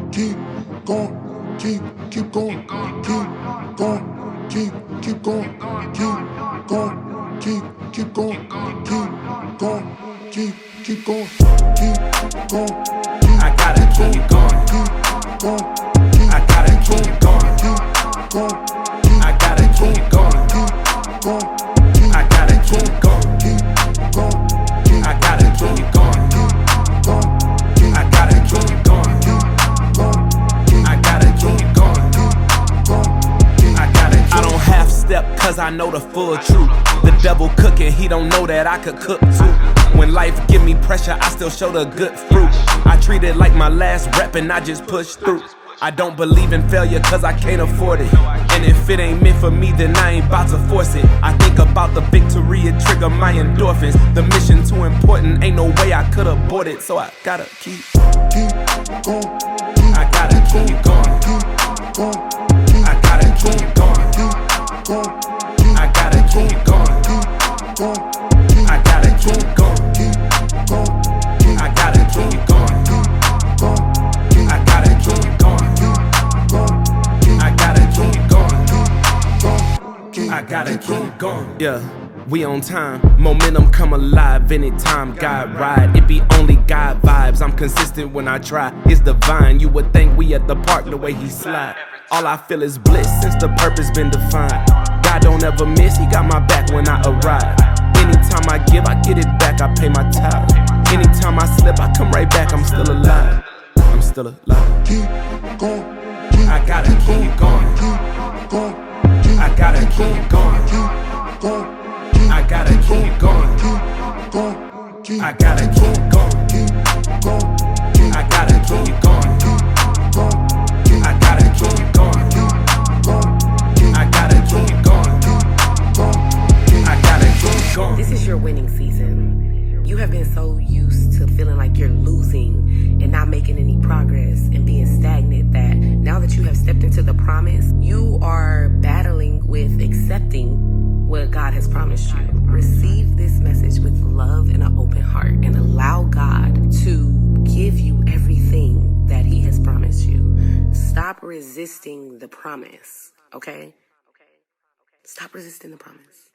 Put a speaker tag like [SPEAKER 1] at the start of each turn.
[SPEAKER 1] keep going, keep going, keep going, keep going, keep going, keep going, keep going, keep going, keep going.
[SPEAKER 2] I gotta keep going. I gotta keep going. I gotta keep going. I gotta keep going. I gotta keep going. I gotta keep going. I gotta keep going. I don't half step cause I know the full truth. The devil cooking, he don't know that I could cook too. When life give me pressure, I still show the good fruit. I treat it like my last rep and I just push through. I don't believe in failure cause I can't afford it. And if it ain't meant for me, then I ain't about to force it. I think about the victory, it trigger my endorphins. The mission too important, ain't no way I could abort it. So I gotta keep going. I gotta keep going. I gotta keep going. I gotta keep going. I gotta keep going. I gotta keep going. I gotta keep going. I gotta keep going. I gotta keep going. Yeah, we on time. Momentum come alive anytime God ride. It be only God vibes. I'm consistent when I try. It's divine. You would think we at the park the way he slide. All I feel is bliss since the purpose been defined. God don't ever miss. He got my back when I arrive. Anytime I give, I get it back. I pay my tithe. Anytime I slip, I come right back. I'm still alive. I'm still alive.
[SPEAKER 1] Keep going.
[SPEAKER 2] I gotta keep going. I gotta keep going. I gotta keep going. I gotta keep going. I gotta keep going. I gotta keep going. I gotta keep going. I gotta keep going.
[SPEAKER 3] This is your winning season. You have been so used to feeling like you're losing and not making any progress and being stagnant that now that you have stepped into the promise, you are battling with accepting what God has promised you. Receive this message with love and an open heart and allow God to give you everything that He has promised you. Stop resisting the promise, okay? Stop resisting the promise.